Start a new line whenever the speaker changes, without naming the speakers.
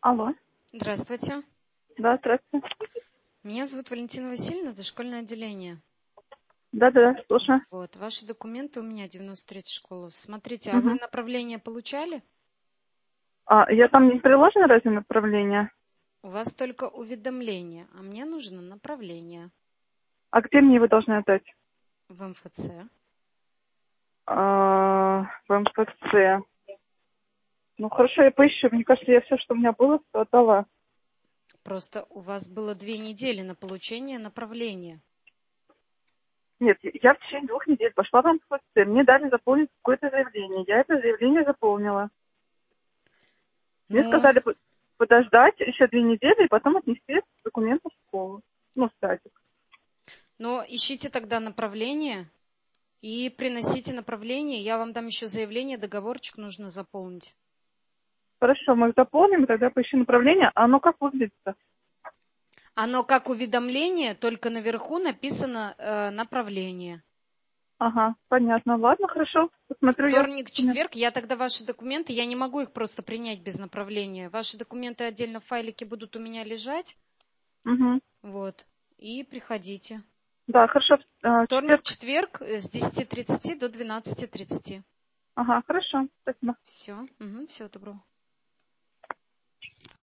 Алло.
Здравствуйте.
Да, здравствуйте.
Меня зовут Валентина Васильевна, дошкольное отделение.
Да, слушаю.
Вот, ваши документы у меня, 93-я школа. Смотрите, а вы
Мгм.
направление получали?
Я там не приложено разве направление?
У вас только уведомление, а мне нужно направление
А где мне его должны отдать?
в МФЦ.
В МФЦ. Ну хорошо, я поищу. Мне кажется, я все, что у меня было, все отдала.
Просто у вас было 2 недели на получение направления.
Нет, я в течение 2 недель пошла в МФЦ. Мне дали заполнить какое-то заявление. Я это заявление заполнила. Мне
Ну,
сказали подождать еще 2 недели и потом отнести документы в школу. Ну, в садик.
но ищите тогда направление и приносите направление. Я вам дам еще заявление, договорчик нужно заполнить.
Хорошо, мы их заполним, и тогда поищу направление. А оно как выглядит-то?
Оно как уведомление, только наверху написано направление.
Ага, понятно. Ладно, хорошо. Посмотрю я.
Вторник, четверг, я тогда ваши документы, я не могу их просто принять без направления. Ваши документы отдельно в файлике будут у меня лежать.
Угу.
Вот. И приходите.
Да, хорошо.
Вторник,
Четверг.
четверг с 10:30 до 12:30.
Ага, хорошо. Спасибо.
Все. Всего доброго.